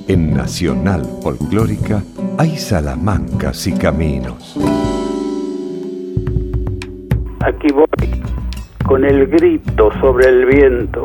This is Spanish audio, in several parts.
En Nacional Folclórica hay salamancas y caminos. Aquí voy, con el grito sobre el viento,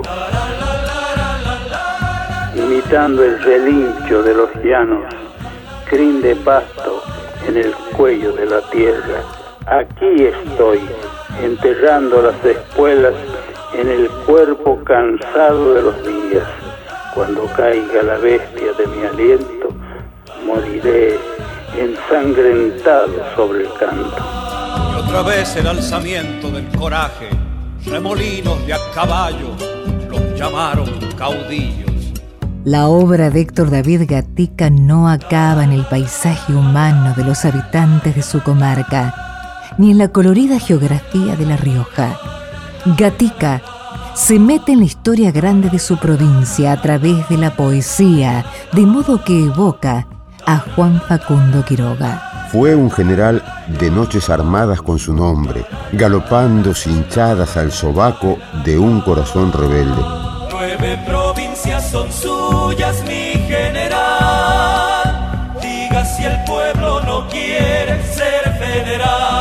imitando el relincho de los llanos, crin de pasto en el cuello de la tierra. Aquí estoy, enterrando las espuelas en el cuerpo cansado de los días. Cuando caiga la bestia de mi aliento, moriré ensangrentado sobre el canto. Y otra vez el alzamiento del coraje, remolinos de a caballo, los llamaron caudillos. La obra de Héctor David Gatica no acaba en el paisaje humano de los habitantes de su comarca, ni en la colorida geografía de La Rioja. Gatica se mete en la historia grande de su provincia a través de la poesía, de modo que evoca a Juan Facundo Quiroga. Fue un general de noches armadas con su nombre, galopando cinchadas al sobaco de un corazón rebelde. 9 provincias son suyas, mi general. Diga si el pueblo no quiere ser federal.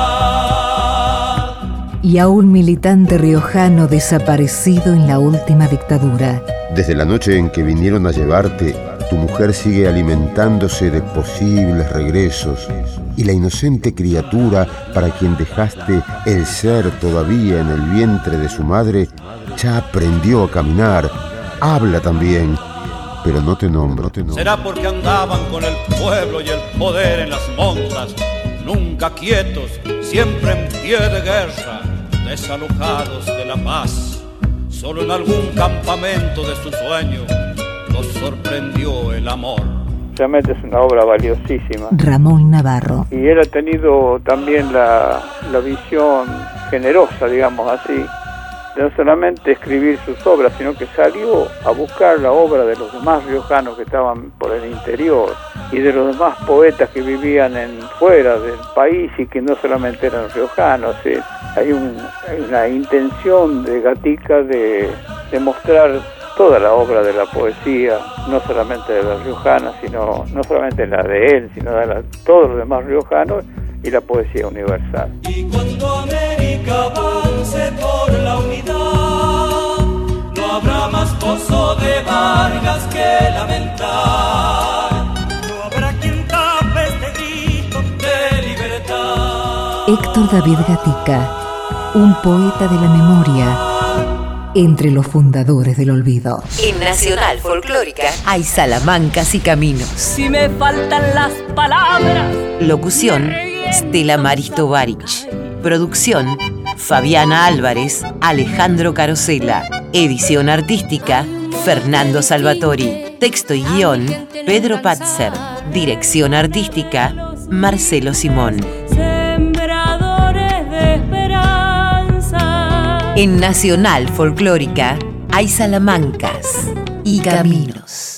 Y a un militante riojano desaparecido en la última dictadura. Desde la noche en que vinieron a llevarte, tu mujer sigue alimentándose de posibles regresos, y la inocente criatura para quien dejaste el ser todavía en el vientre de su madre ya aprendió a caminar, habla también, pero no te nombro. Será porque andaban con el pueblo y el poder en las montas, nunca quietos, siempre en pie de guerra, desalojados de la paz. Solo en algún campamento de su sueño los sorprendió el amor. Realmente es una obra valiosísima. Ramón Navarro. Y él ha tenido también la visión generosa, digamos así, de no solamente escribir sus obras, sino que salió a buscar la obra de los demás riojanos que estaban por el interior y de los demás poetas que vivían fuera del país y que no solamente eran riojanos. Hay una intención de Gatica de mostrar toda la obra de la poesía, no solamente de la riojana, sino no solamente la de él, sino de todos los demás riojanos y la poesía universal. Y cuando América avance por la unidad, no habrá más pozo de Vargas que lamentar. No habrá quien tape este grito de libertad. Héctor David Gatica, un poeta de la memoria, entre los fundadores del olvido. En Nacional Folclórica hay salamancas y caminos. Si me faltan las palabras. Locución: Stella Maris Tovarich. Producción: Fabiana Álvarez, Alejandro Carosella. Edición artística: Fernando Salvatori. Texto y guión: Pedro Patzer. Dirección artística: Marcelo Simón. Sembradores de esperanza. En Nacional Folclórica hay salamancas y caminos.